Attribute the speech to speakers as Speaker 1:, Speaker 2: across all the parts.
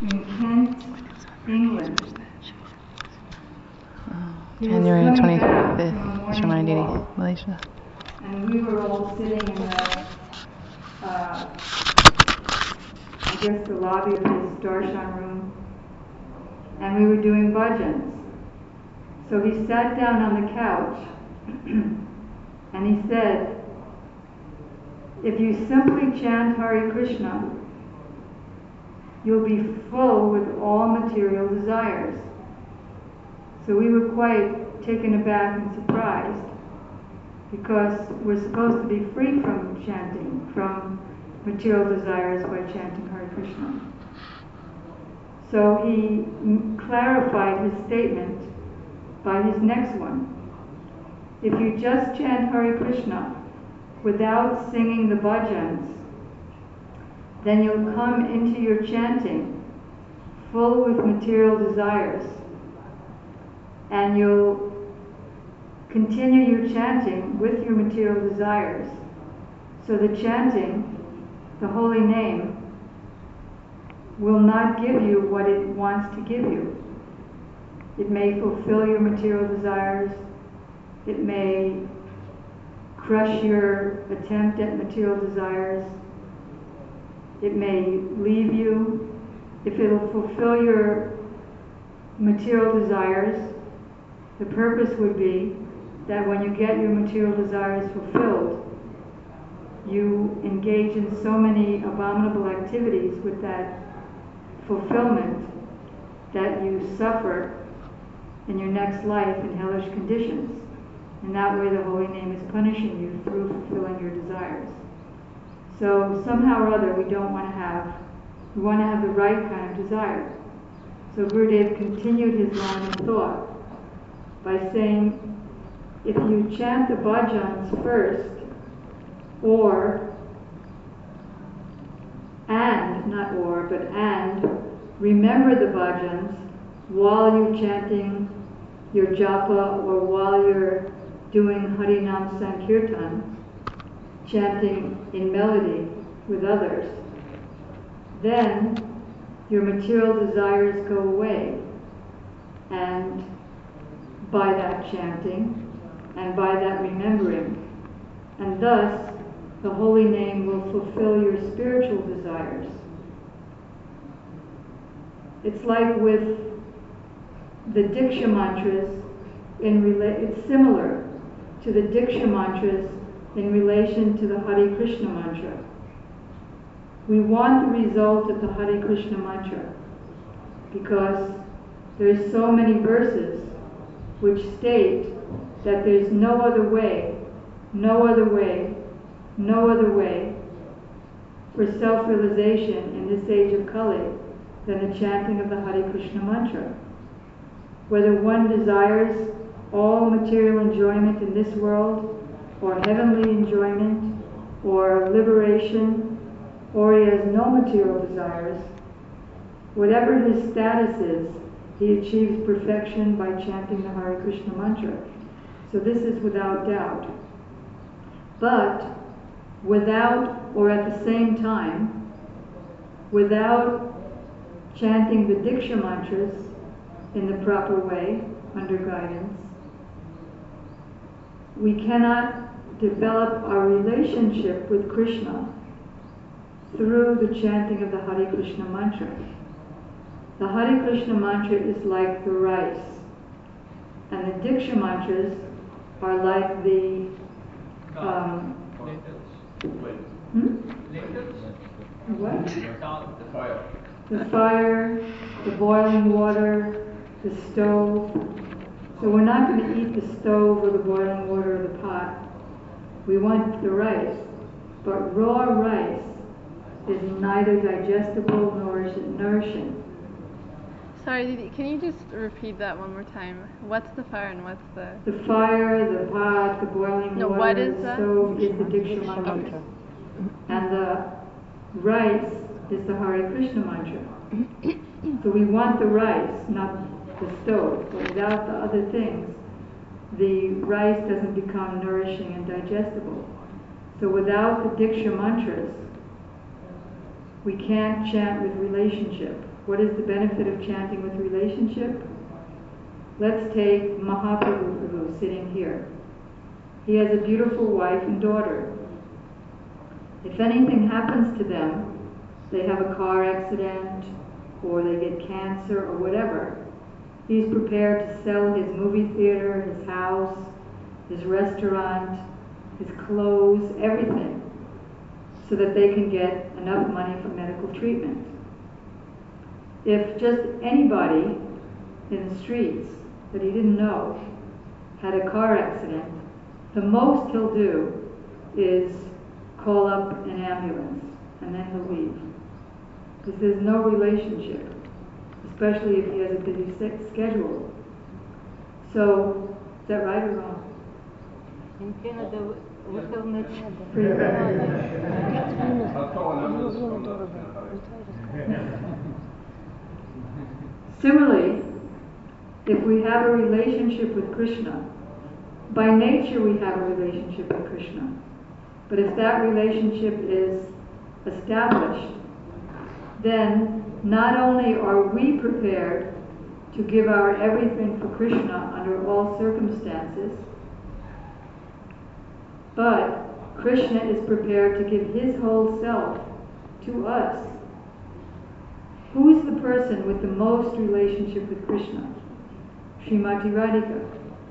Speaker 1: in Kent, England.
Speaker 2: January 25th, Sharmani, Malaysia.
Speaker 1: And we were all sitting in the, I guess the lobby of his darshan room, and we were doing bhajans. So he sat down on the couch, and he said, if you simply chant Hare Krishna, you'll be full with all material desires. So we were quite taken aback and surprised, because we're supposed to be free from chanting, from material desires by chanting Hare Krishna. So he clarified his statement by his next one. If you just chant Hare Krishna without singing the bhajans, then you'll come into your chanting full with material desires, and you'll continue your chanting with your material desires. So the chanting, the holy name, will not give you what it wants to give you. It may fulfill your material desires. It may crush your attempt at material desires. It may leave you. If it'll fulfill your material desires, the purpose would be that when you get your material desires fulfilled, you engage in so many abominable activities with that fulfillment that you suffer in your next life in hellish conditions. And that way the holy name is punishing you through fulfilling your desires. So somehow or other we want to have the right kind of desire. So Gurudev continued his line of thought by saying, if you chant the bhajans first, and remember the bhajans while you're chanting your japa or while you're doing Harinam Sankirtan, chanting in melody with others, then your material desires go away. And by that chanting and by that remembering, and thus the holy name will fulfill your spiritual desires. It's like with the Diksha mantras, it's similar to the Diksha mantras in relation to the Hare Krishna mantra. We want the result of the Hare Krishna mantra because there's so many verses which state that there's no other way for self-realization in this age of Kali than the chanting of the Hare Krishna mantra. Whether one desires all material enjoyment in this world, or heavenly enjoyment, or liberation, or he has no material desires, whatever his status is, he achieves perfection by chanting the Hare Krishna mantra. So this is without doubt. But without, or at the same time, without chanting the Diksha mantras in the proper way, under guidance, we cannot develop our relationship with Krishna through the chanting of the Hare Krishna mantra. The Hare Krishna mantra is like the rice, and the Diksha mantras are like the what? The fire, the boiling water, the stove. So we're not going to eat the stove or the boiling water or the pot. We want the rice. But raw rice is neither digestible nor is it nourishing.
Speaker 3: Sorry, Didi, can you just repeat that one more time? What's the fire and what's the...
Speaker 1: The fire, the pot, the boiling water,
Speaker 3: what is
Speaker 1: the
Speaker 3: that?
Speaker 1: stove is the Diksha mantra.
Speaker 3: Okay.
Speaker 1: And the rice is the Hare Krishna mantra. So we want the rice, not the stove. But without the other things, the rice doesn't become nourishing and digestible. So without the Diksha mantras, we can't chant with relationship. What is the benefit of chanting with relationship? Let's take Mahaprabhu sitting here. He has a beautiful wife and daughter. If anything happens to them, they have a car accident, or they get cancer, or whatever, he's prepared to sell his movie theater, his house, his restaurant, his clothes, everything, so that they can get enough money for medical treatment. If just anybody in the streets that he didn't know had a car accident, the most he'll do is call up an ambulance, and then he'll leave. Because there's no relationship, especially if he has a busy schedule. So, is that right or wrong?
Speaker 4: In Canada, we have met.
Speaker 1: Similarly, if we have a relationship with Krishna, by nature we have a relationship with Krishna. But if that relationship is established, then not only are we prepared to give our everything for Krishna under all circumstances, but Krishna is prepared to give his whole self to us. Who is the person with the most relationship with Krishna? Srimati Radhika.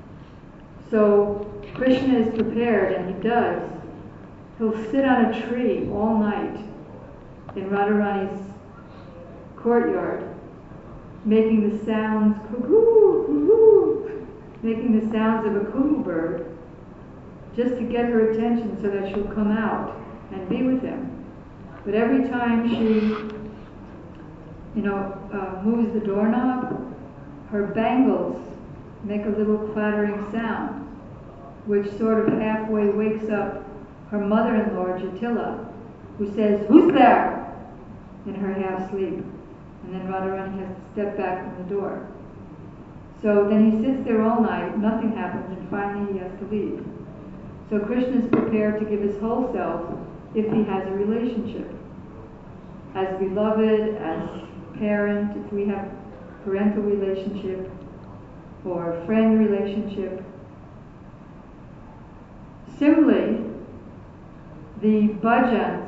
Speaker 1: So Krishna is prepared, and he does. He'll sit on a tree all night in Radharani's courtyard, making the sounds, cuckoo, cuckoo, making the sounds of a cuckoo bird, just to get her attention so that she'll come out and be with him. But every time she, moves the doorknob, her bangles make a little clattering sound, which sort of halfway wakes up her mother-in-law, Jatila, who says, "Who's there?" in her half-sleep. And then Radharani has to step back from the door. So then he sits there all night, nothing happens, and finally he has to leave. So Krishna is prepared to give his whole self if he has a relationship. As beloved, as parent, if we have parental relationship or friend relationship. Similarly, the bhajans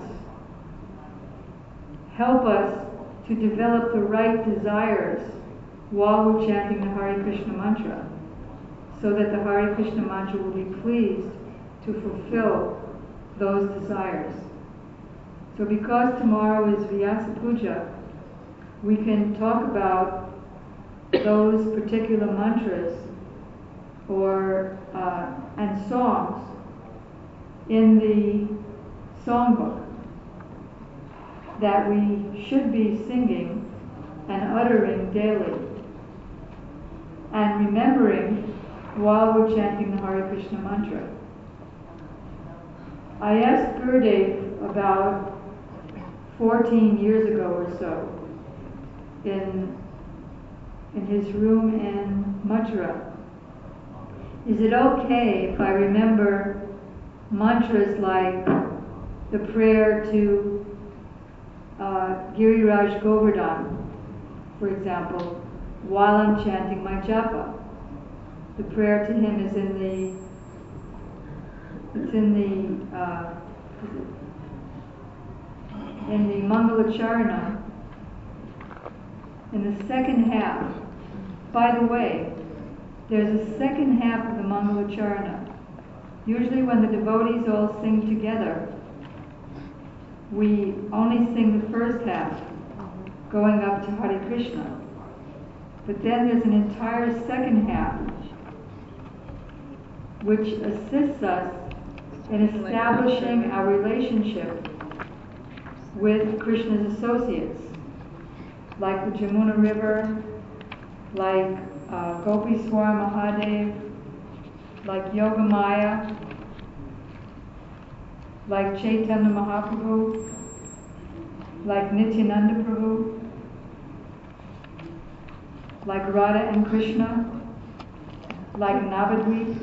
Speaker 1: help us to develop the right desires while we're chanting the Hare Krishna mantra, so that the Hare Krishna mantra will be pleased to fulfill those desires. So because tomorrow is Vyasa Puja, we can talk about those particular mantras or and songs in the songbook that we should be singing and uttering daily, and remembering while we're chanting the Hare Krishna mantra. I asked Gurudev about 14 years ago or so in his room in Mathura, is it okay if I remember mantras like the prayer to Giriraj Govardhan, for example, while I'm chanting my japa? The prayer to him is in the Mangalacharana, in the second half. By the way, there's a second half of the Mangalacharana. Usually when the devotees all sing together, we only sing the first half, going up to Hare Krishna. But then there's an entire second half, which assists us in establishing our relationship with Krishna's associates, like the Jamuna River, like Gopeswar Mahadev, like Yogamaya, like Chaitanya Mahaprabhu, like Nityananda Prabhu, like Radha and Krishna, like Navadvip.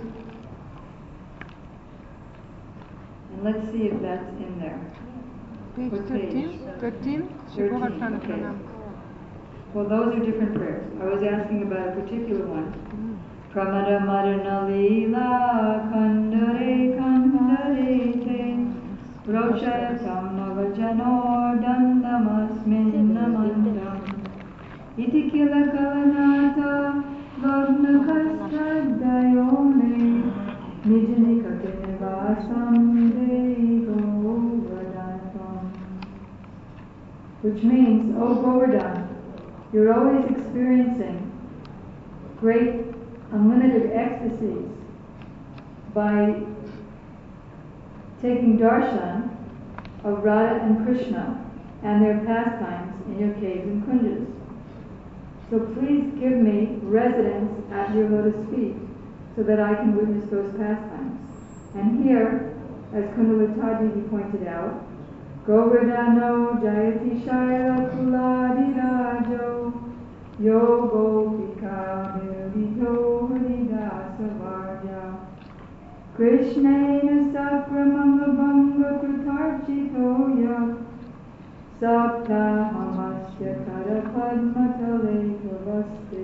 Speaker 1: And let's see if that's in there.
Speaker 5: Page
Speaker 1: What
Speaker 5: 13. 13.
Speaker 1: 13, okay. Well, those are different prayers. I was asking about a particular one. Pramada Madana Leela Kandare Kandare Te Roshatam Navajanor Dandamasmin Namandam Iti Kila Kalanata Logna Kastadayone Nijanika Kinivasam Devo Vadatam. Which means, O Govardhan, you're always experiencing great unlimited ecstasies by taking darshan of Radha and Krishna and their pastimes in your caves and kunjas. So please give me residence at your lotus feet so that I can witness those pastimes. And here, as Kundalata Devi pointed out, Govardhano Jayati Shaila Kuladi Rajo Yogo Pika Nirvito Haridasa Varja Krishnena Sakramanga Banga Kutarchito Yak Sapta Hamasya Kara Padmatale Kavaste.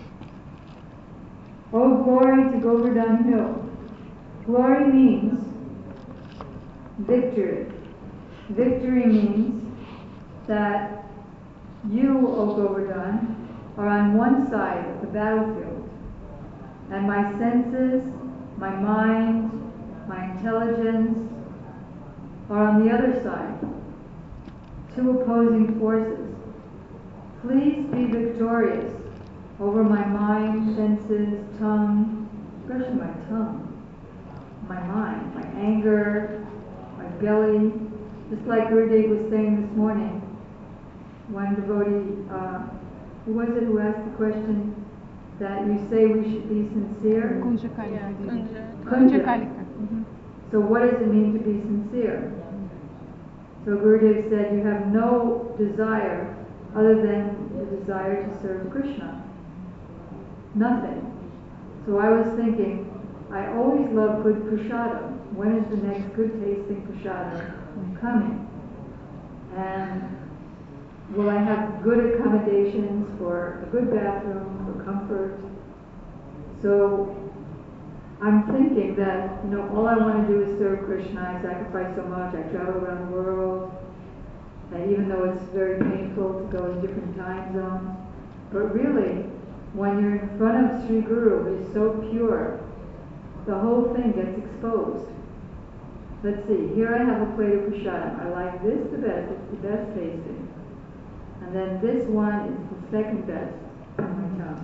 Speaker 1: Oh, glory to Govardhan Hill. Glory means victory. Victory means that you, O Govardhan, are on one side of the battlefield, and my senses, my mind, my intelligence are on the other side, two opposing forces. Please be victorious over my mind, senses, tongue, especially my tongue, my mind, my anger, my belly. Just like Gurudev was saying this morning, one devotee, who was it who asked the question that you say we should be sincere?
Speaker 2: Kunja
Speaker 1: Kunja.
Speaker 2: Kalika.
Speaker 1: So what does it mean to be sincere? So Gurudev said you have no desire other than the desire to serve Krishna. Nothing. So I was thinking, I always love good prasadam. When is the next good tasting prasadam coming? And will I have good accommodations for a good bathroom, for comfort? So I'm thinking that, all I want to do is serve Krishna. I sacrifice so much. I travel around the world. And even though it's very painful to go in different time zones. But really, when you're in front of Sri Guru, who is so pure, the whole thing gets exposed. Let's see, here I have a plate of prasadam. I like this the best. It's the best tasting. And then this one is the second best on my tongue.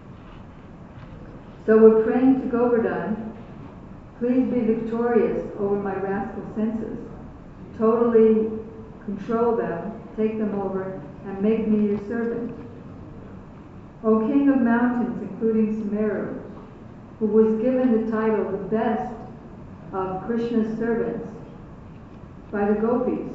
Speaker 1: So we're praying to Govardhan, please be victorious over my wrathful senses. Totally control them, take them over, and make me your servant. O King of Mountains, including Sumeru, who was given the title the best of Krishna's servants by the gopis,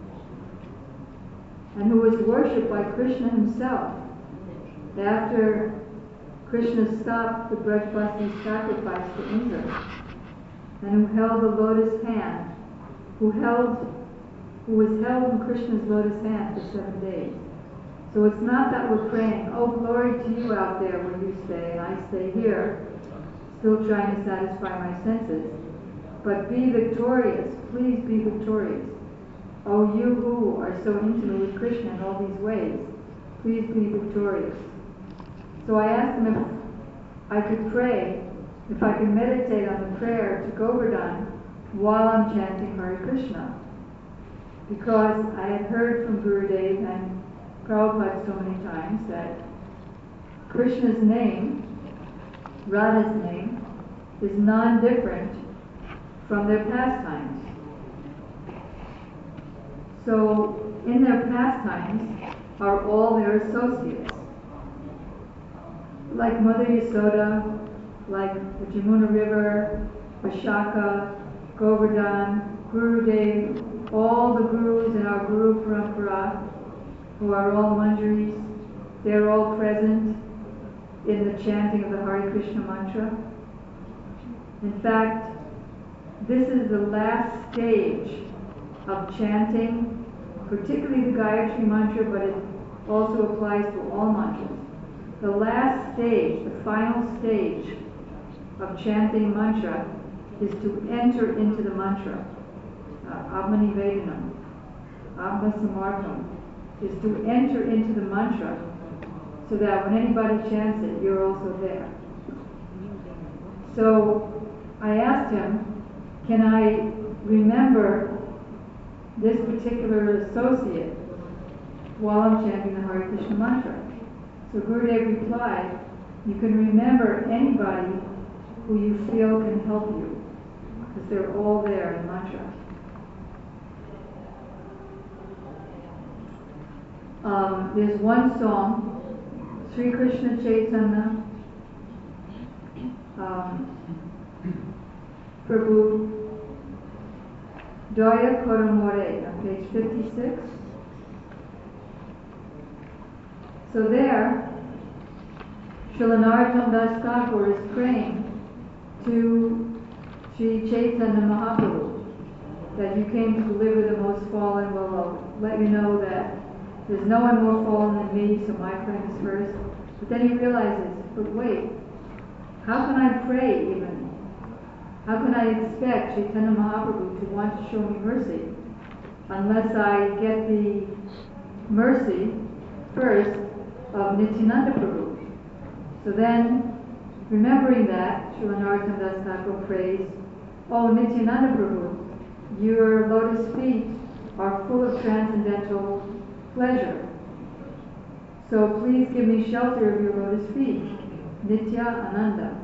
Speaker 1: and who was worshipped by Krishna himself after Krishna stopped the Brajbasi sacrifice to Indra, and who held the lotus hand, who was held in Krishna's lotus hand for 7 days. So it's not that we're praying, oh glory to you out there where you stay, and I stay here, still trying to satisfy my senses. But be victorious, please be victorious. Oh, you who are so intimate with Krishna in all these ways, please be victorious. So I asked him if I could pray, if I could meditate on the prayer to Govardhan while I'm chanting Hare Krishna. Because I had heard from Gurudev and Prabhupada so many times that Krishna's name, Radha's name, is non-different from their pastimes. So in their pastimes are all their associates. Like Mother Yasoda, like the Jamuna River, Vishaka, Govardhan, Gurudev, all the gurus in our Guru Parampara, who are all manjaris, they're all present in the chanting of the Hare Krishna mantra. In fact, this is the last stage of chanting, particularly the Gayatri mantra, but it also applies to all mantras. The last stage, the final stage of chanting mantra is to enter into the mantra. Atmanivedanam, Atmasamarpam, is to enter into the mantra so that when anybody chants it, you're also there. So I asked him, can I remember this particular associate while I'm chanting the Hare Krishna mantra? So Gurudev replied, you can remember anybody who you feel can help you, because they're all there in the mantra. There's one song, Sri Krishna Chaitanya Prabhu Daya Koramore on page 56. So there, Srila Narottam Das Thakur is praying to Sri Chaitanya Mahaprabhu that you came to deliver the most fallen. Well, I'll let you know that there's no one more fallen than me, so my praying is first. But then he realizes, but wait, how can I pray even? How can I expect Chaitanya Mahaprabhu to want to show me mercy unless I get the mercy first of Nityananda Prabhu? So then, remembering that, Srila Narottam Das Thakur prays, Oh Nityananda Prabhu, your lotus feet are full of transcendental pleasure. So please give me shelter of your lotus feet, Nitya Ananda.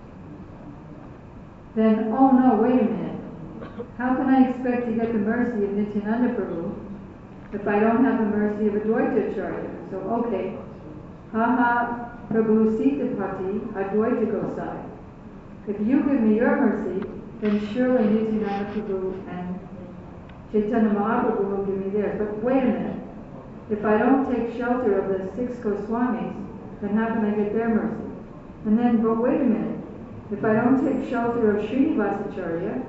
Speaker 1: Then, oh no, wait a minute. How can I expect to get the mercy of Nityananda Prabhu if I don't have the mercy of Advaita Acharya? So, okay. Haha Prabhu Sitapati Advaita Gosai. If you give me your mercy, then surely Nityananda Prabhu and Chaitanya Mahaprabhu will give me theirs. But wait a minute. If I don't take shelter of the 6 Goswamis, then how can I get their mercy? And then, but wait a minute. If I don't take shelter of Srinivasacharya,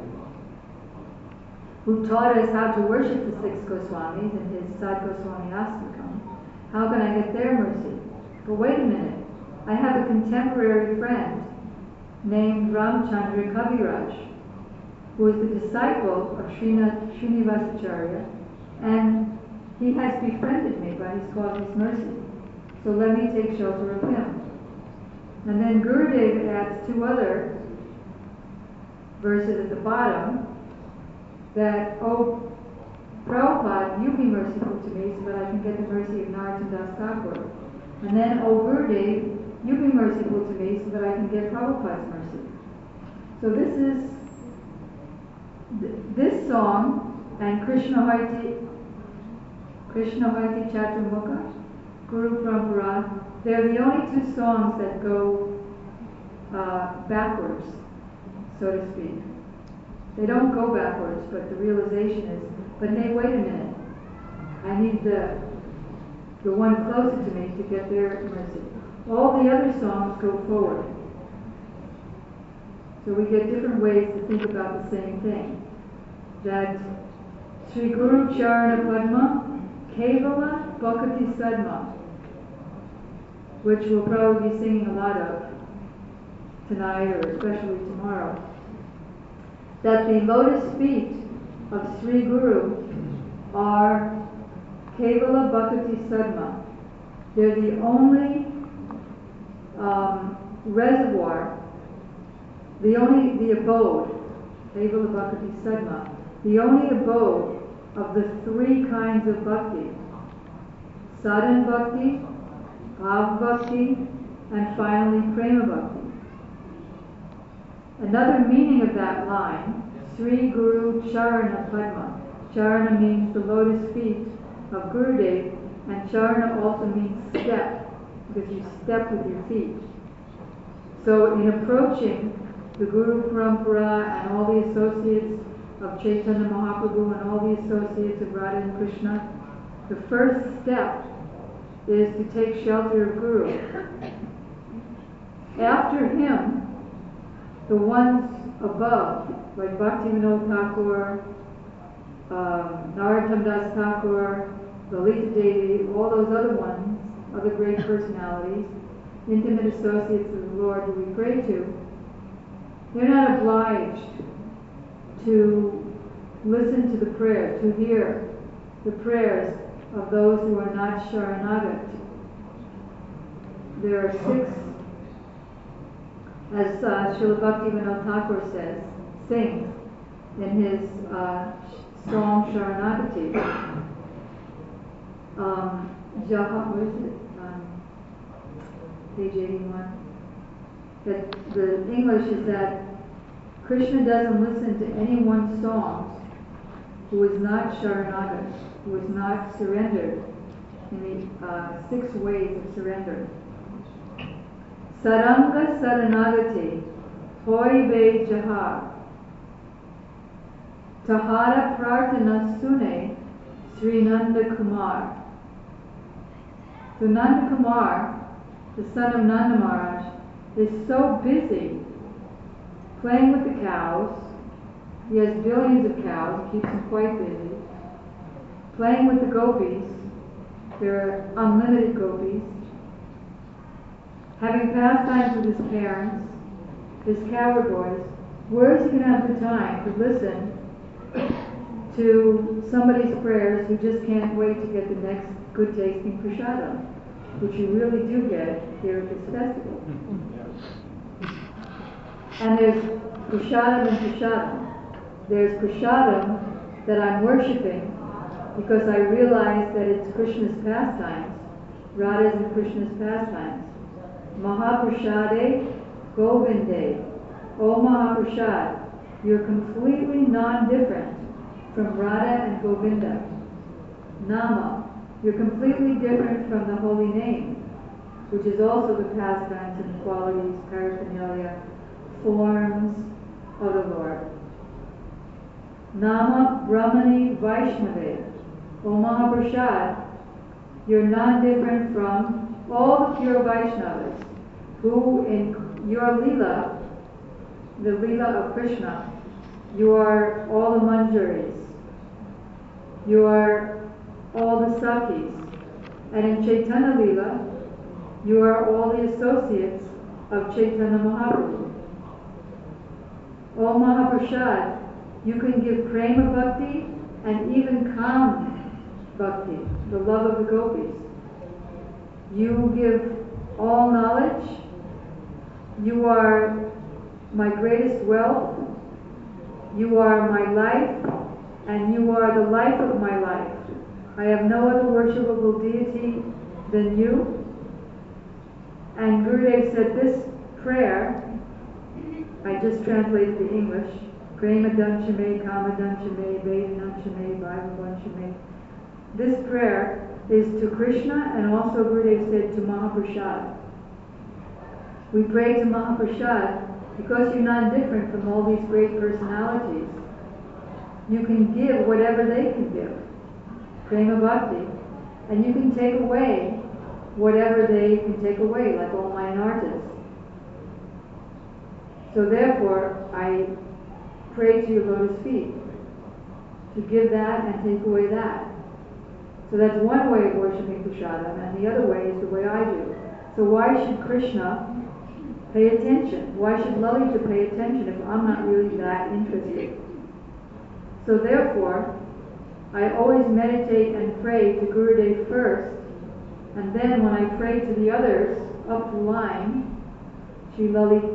Speaker 1: who taught us how to worship the 6 Goswamis in his Sad Goswami Astakam, how can I get their mercy? But wait a minute. I have a contemporary friend named Ramchandra Kaviraj, who is the disciple of Srinivasacharya, and he has befriended me by his causeless mercy. So let me take shelter of him. And then Gurudev adds 2 other verses at the bottom that, oh, Prabhupada, you be merciful to me so that I can get the mercy of Narottam Das Thakur. And then, oh Gurudev, you be merciful to me so that I can get Prabhupada's mercy. So this song and Krishna Haiti Chaturmukha, Guru Parampara, they're the only 2 songs that go backwards, so to speak. They don't go backwards, but the realization is, but hey, wait a minute. I need the one closer to me to get their mercy. All the other songs go forward. So we get different ways to think about the same thing. That Sri Guru Charana Padma, Kevala Bhakti Sadma, which we'll probably be singing a lot of tonight or especially tomorrow, that the lotus feet of Sri Guru are Kevala Bhakti Sadma. They're the only reservoir, the abode, Kevala Bhakti Sadma, the only abode of the 3 kinds of bhakti: sadhan bhakti, bhav bhakti, and finally prema bhakti. Another meaning of that line, Sri Guru Charana Padma. Charana means the lotus feet of Gurudev, and Charana also means step, because you step with your feet. So in approaching the Guru Parampara and all the associates of Chaitanya Mahaprabhu and all the associates of Radha and Krishna, the first step is to take shelter of Guru. After him, the ones above, like Bhaktivinoda Thakur, Narottam Das Thakur, Lalita Devi, all those other ones, of the great personalities, intimate associates of the Lord who we pray to, they're not obliged to listen to the prayer, to hear the prayers of those who are not Sharanagat. There are 6, as Srila Bhaktivinoda Thakur sings in his song Sharanagati. Where is it? Page 81. That the English is that Krishna doesn't listen to anyone's songs who is not Sharanagat, who is not surrendered in the 6 ways of surrender. Saranga Saranagati, Hoi Ve Jahar, Tahara Prarthana Sune, Sri Nanda Kumar. So Nanda Kumar, the son of Nanda Maharaj, is so busy playing with the cows. He has billions of cows, keeps him quite busy. Playing with the gopis, there are unlimited gopis. Having pastimes with his parents, his cowherd boys, where is he going to have the time to listen to somebody's prayers who just can't wait to get the next good tasting prasadam, which you really do get here at this festival. And there's prasadam and prasadam. There's prasadam that I'm worshipping because I realize that it's Krishna's pastimes, Radha's and Krishna's pastimes. Mahaprasade Govinde. O Mahaprasad, you're completely non-different from Radha and Govinda. Nama, you're completely different from the holy name, which is also the pastimes and qualities, paraphernalia, forms of the Lord. Nama Brahmani Vaishnave. O Mahaprasad, you're non-different from all the pure Vaishnavas, who in your Leela, the Leela of Krishna, you are all the Manjaris, you are all the Sakis, and in Chaitanya Leela, you are all the associates of Chaitanya Mahaprabhu. O Mahaprasad, you can give Prema Bhakti and even Kam Bhakti, the love of the gopis. You give all knowledge. You are my greatest wealth. You are my life, and you are the life of my life. I have no other worshipable deity than you. And Gurudev said this prayer, I just translated the English, Prema Danchame, Kama Danchame, Veda Danchame, Bible Danchame. This prayer is to Krishna, and also Gurudev said to Mahaprasad. We pray to Mahaprasad because you're not different from all these great personalities. You can give whatever they can give, Prema Bhakti, and you can take away whatever they can take away, like all mine artists. So therefore, I pray to your lotus feet to give that and take away that. So that's one way of worshipping prasadam, and the other way is the way I do. So why should Krishna pay attention? Why should Lalita pay attention if I'm not really that interested? So therefore, I always meditate and pray to Gurudev first, and then when I pray to the others up the line, Sri Lalita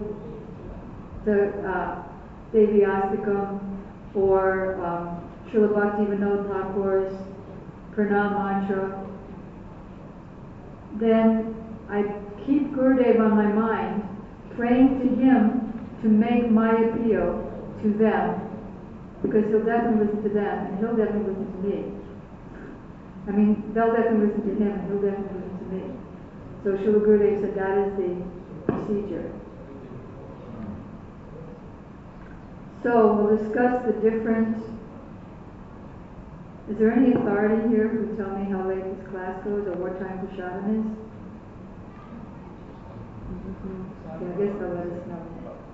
Speaker 1: Devi Astakam, or Srila Bhaktivinoda Thakur's Pranam Mantra, then I keep Gurudev on my mind, praying to him to make my appeal to them, because he'll definitely listen to them, and he'll definitely listen to me. I mean, they'll definitely listen to him, and he'll definitely listen to me. So Srila Gurudev said that is the procedure. So we'll discuss the different. Is there any authority here who tell me how late this class goes or what time prasadam is? Okay, I guess they'll let us know.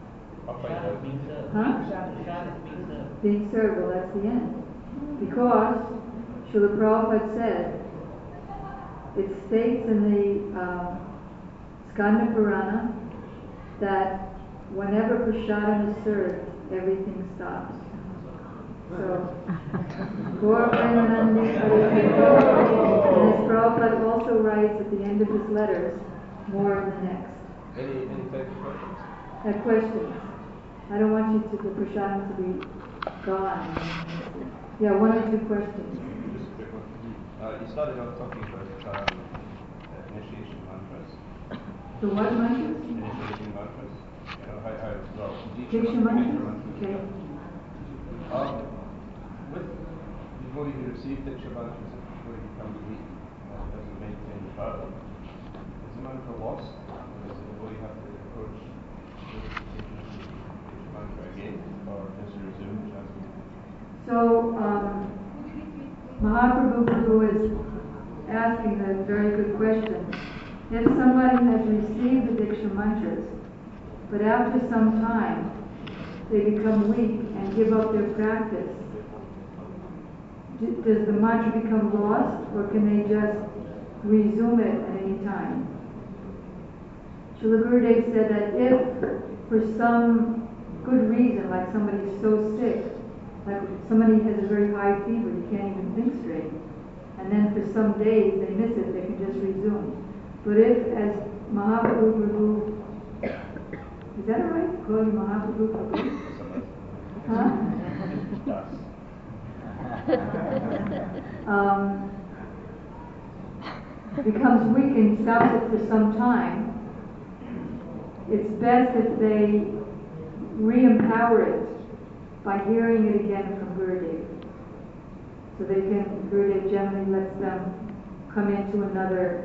Speaker 1: Huh? Being served, well, that's the end. Because Srila Prabhupada said it states in the Skanda Purana that whenever prasadam is served, everything stops. So, Gaur Premanandi Hari Krishna. And as Prabhupada also writes at the end of his letters, more in the next.
Speaker 5: Any type of questions?
Speaker 1: Questions. I don't want you to the prasadam to be gone. Yeah, one or two questions.
Speaker 5: Just a quick one. You started off talking about initiation mantras.
Speaker 1: The what mantras?
Speaker 5: Initiation mantras. You know, well,
Speaker 1: Diksha mantras? Okay.
Speaker 5: With before you receive Diksha mantras, before you become weak and doesn't maintain the power, is the mantra lost? Or is it before you have to approach Diksha mantra again, or just resume chanting?
Speaker 1: So, Mahaprabhu Prabhu is asking a very good question. If somebody has received the Diksha mantras, but after some time they become weak and give up their practice, does the mantra become lost, or can they just resume it at any time? Srila Gurudev said that if for some good reason, like somebody's so sick, like somebody has a very high fever, you can't even think straight, and then for some days they miss it, they can just resume. But if, as Mahaprabhu Prabhu, is that all right? Call you Mahaprabhu Prabhu? Huh? Becomes weak and stops it for some time, it's best if they re-empower it by hearing it again from Gurudev. So they can, Gurudev generally lets them come into another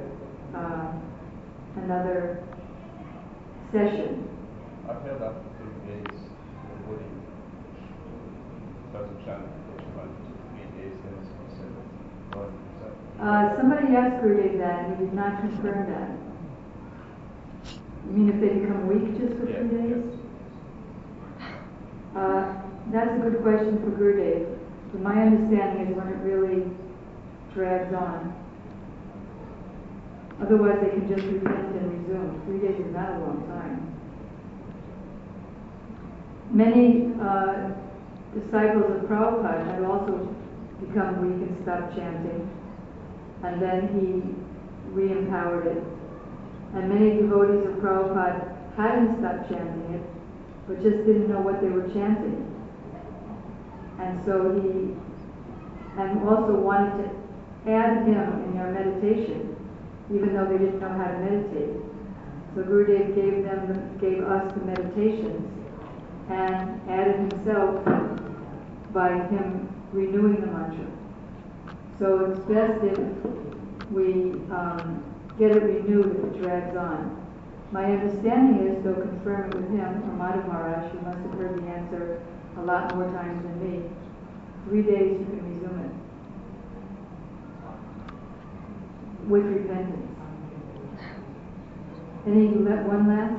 Speaker 1: session.
Speaker 5: I've heard after 3 days, the body doesn't chant Diksha mantra for 3 days, then it's considered gone.
Speaker 1: Somebody asked Gurudev that, and he did not confirm that. You mean if they become weak just for 3 days? That's a good question for Gurudev. But my understanding is when it really drags on. Otherwise they can just repent and resume. 3 days is not a long time. Many disciples of Prabhupada had also become weak and stopped chanting. And then he re-empowered it. And many devotees of Prabhupada hadn't stopped chanting it, but just didn't know what they were chanting. And so he, and also wanted to add him in their meditation, even though they didn't know how to meditate. So Gurudev gave us the meditations and added himself by him renewing the mantra. So it's best if we get it renewed if it drags on. My understanding is, though confirm it with him, or Madhav Maharaj, who must have heard the answer a lot more times than me, 3 days you can resume it. With repentance. Any one last?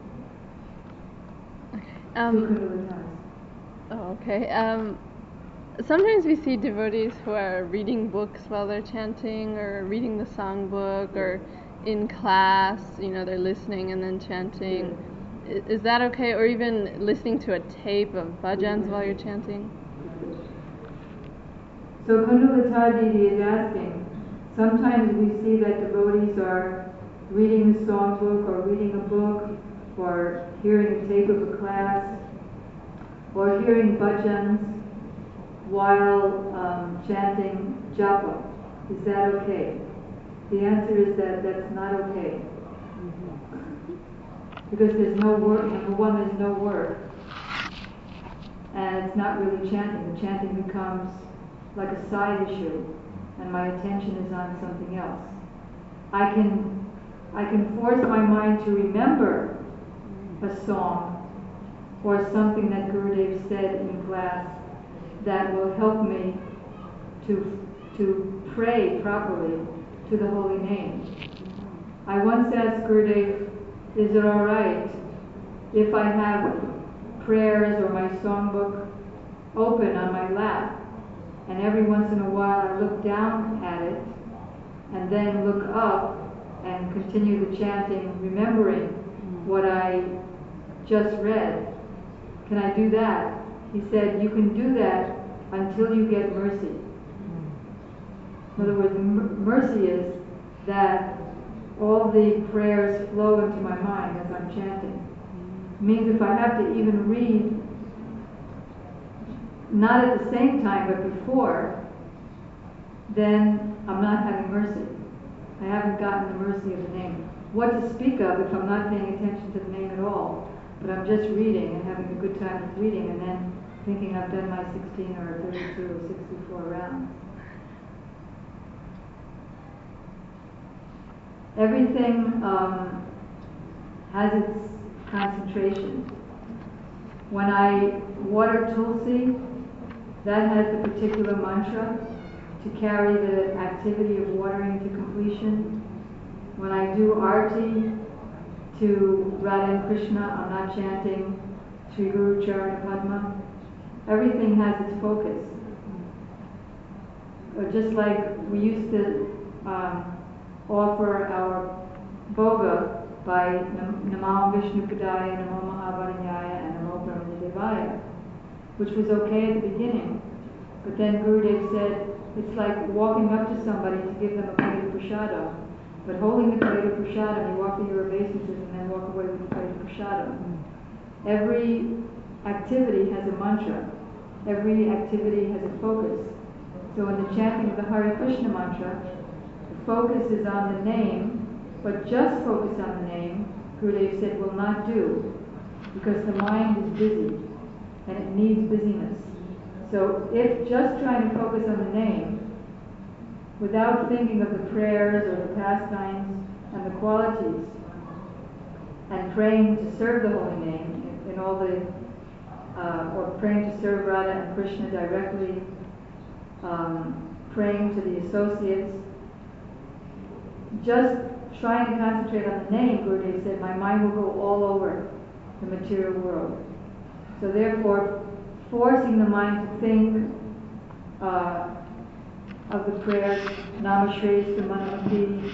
Speaker 3: Oh, okay. Sometimes we see devotees who are reading books while they're chanting, or reading the songbook, or in class, they're listening and then chanting. Is that okay? Or even listening to a tape of bhajans while you're chanting?
Speaker 1: So Kundalata Didi is asking, sometimes we see that devotees are reading the songbook, or reading a book, or hearing a tape of a class, or hearing bhajans while chanting japa. Is that okay? The answer is that that's not okay. Because there's no work, number one, there's no work. And it's not really chanting. The chanting becomes like a side issue, and my attention is on something else. I can force my mind to remember a song or something that Gurudev said in class that will help me to pray properly to the holy name. I once asked Gurudev, is it all right if I have prayers or my songbook open on my lap, and every once in a while I look down at it and then look up and continue the chanting, remembering what I just read. Can I do that? He said, you can do that until you get mercy. In other words, mercy is that all the prayers flow into my mind as I'm chanting. It means if I have to even read, not at the same time but before, then I'm not having mercy. I haven't gotten the mercy of the name. What to speak of if I'm not paying attention to the name at all, but I'm just reading and having a good time with reading and then thinking I've done my 16 or 32 or 64 rounds. Everything has its concentration. When I water Tulsi, that has the particular mantra to carry the activity of watering to completion. When I do arti to Radha and Krishna, I'm not chanting Sri Guru Charana Padma. Everything has its focus. Just like we used to offer our bhoga by Namo Vishnu Padaya, Namo Mahabharanyaya, and Namo Brahmanadevaya, which was okay at the beginning. But then Gurudev said, it's like walking up to somebody to give them a plate of prasadam. But holding the plate of prasadam, you offer your obeisances and then walk away with the plate of prasadam. Every activity has a mantra. Every activity has a focus. So in the chanting of the Hare Krishna mantra, the focus is on the name, but just focus on the name, Gurudev said, will not do, because the mind is busy and it needs busyness. So if just trying to focus on the name, without thinking of the prayers or the pastimes and the qualities, and praying to serve the holy name in all the, or praying to serve Radha and Krishna directly, praying to the associates, just trying to concentrate on the name, Gurudev said, my mind will go all over the material world. So therefore, forcing the mind to think of the prayers, Namashri Manamati,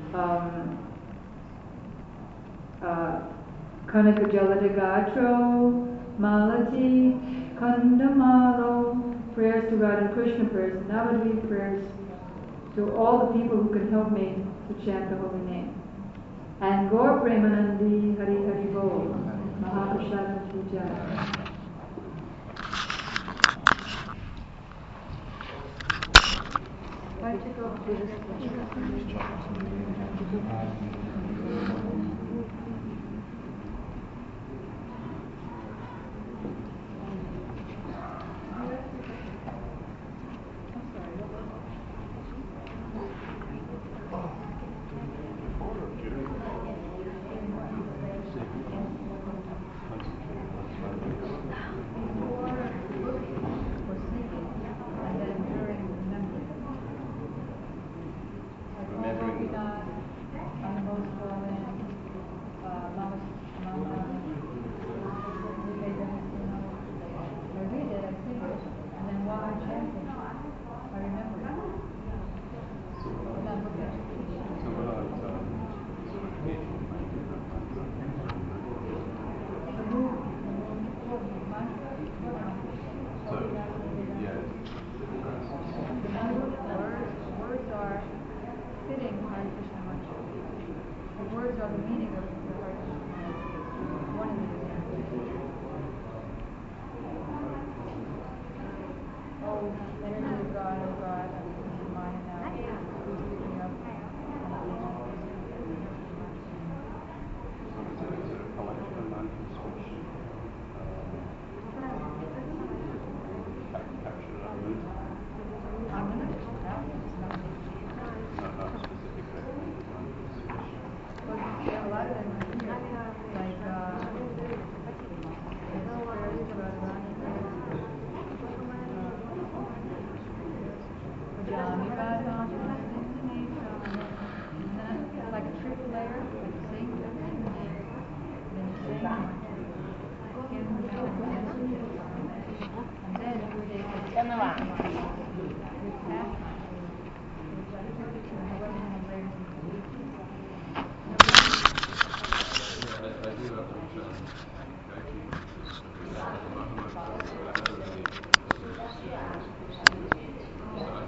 Speaker 1: Kanaka Jaladagatro, Malati, Kandamalo, prayers to God and Krishna, prayers to Navadvip, prayers to all the people who can help me to chant the holy name. And Gaur Premanandi Hari Hari Bol, Mahaprasad Pujaya. Why don't you go do this?
Speaker 6: Krishna.